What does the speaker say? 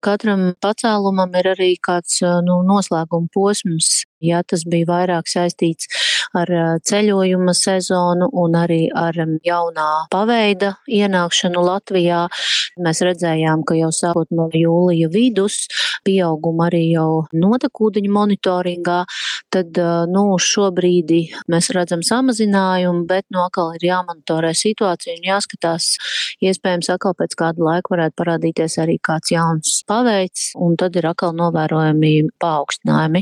Katram pacēlumam ir arī kāds noslēguma posms. Ja tas bija vairāk saistīts ar ceļojuma sezonu un arī ar jaunā paveida ienākšanu Latvijā, mēs redzējām, ka jau sākot no jūlija vidus pieauguma arī jau notekūdeņu monitoringā, tad šobrīd mēs redzam samazinājumu, bet atkal ir jāmonitorē situācija un jāskatās, iespējams atkal pēc kāda laika varētu parādīties arī kāds jauns paveids, un tad ir atkal novērojami paaugstinājumi.